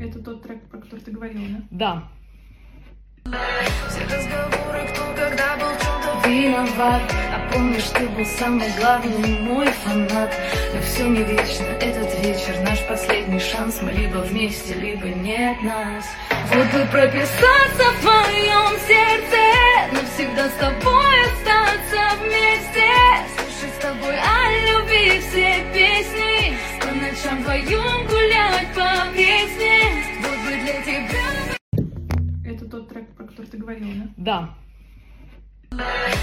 Это тот трек, про который ты говорила, да? Да. Все разговоры, кто когда был в чем-то виноват. А помнишь, ты был самый главный мой фанат. Но все не вечно, этот вечер наш последний шанс. Мы либо вместе, либо нет нас. Вот бы прописаться в твоем сердце, навсегда с тобой остаться вместе. Слушать с тобой о любви все песни, по ночам вдвоем гулять по песне. Вот бы для тебя. Это тот трек, про который ты говорила, да? Да.